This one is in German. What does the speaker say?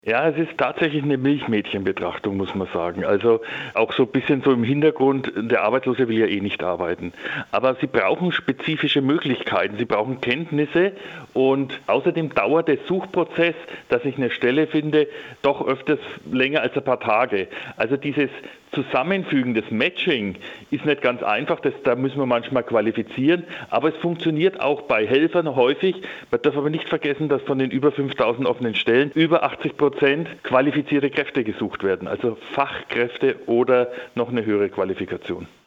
Ja, es ist tatsächlich eine Milchmädchenbetrachtung, muss man sagen. Also auch so ein bisschen so im Hintergrund, der Arbeitslose will ja eh nicht arbeiten. Aber sie brauchen spezifische Möglichkeiten, sie brauchen Kenntnisse und außerdem dauert der Suchprozess, dass ich eine Stelle finde, doch öfters länger als ein paar Tage. Also dieses Zusammenfügen, das Matching ist nicht ganz einfach, da müssen wir manchmal qualifizieren, aber es funktioniert auch bei Helfern häufig. Man darf aber nicht vergessen, dass von den über 5000 offenen Stellen über 80% qualifizierte Kräfte gesucht werden, also Fachkräfte oder noch eine höhere Qualifikation.